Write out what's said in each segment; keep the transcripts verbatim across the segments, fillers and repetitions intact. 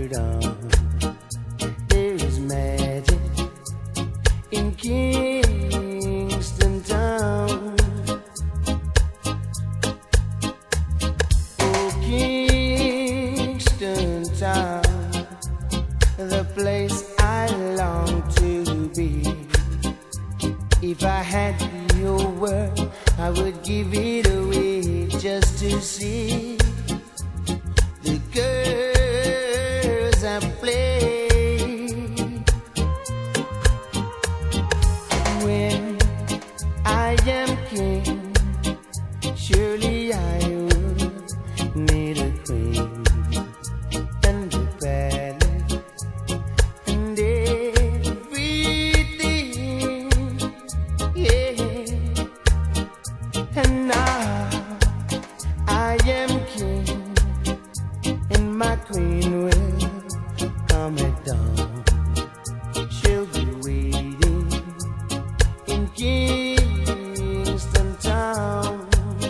it on. There is magic in Kingston Town. Oh, Kingston Town, the place I long to be. If I had your word, I would give it away just to see the girls I play. When I am king, surely I would need a queen and a palace and everything, yeah. And now I am king, and my queen will come at dawn. She'll be waiting in Kingston Town.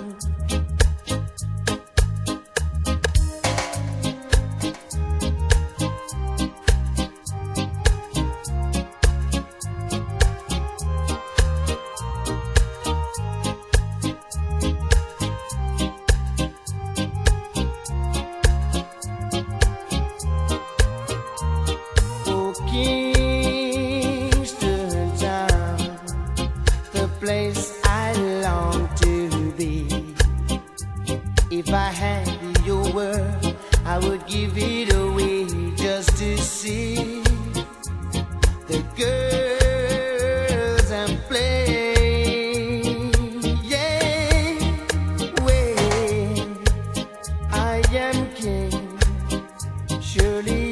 Oh, Kingston Town, the place I long to be. If I had your word, I would give it away just to see the girls and play. Yeah, when I am king, surely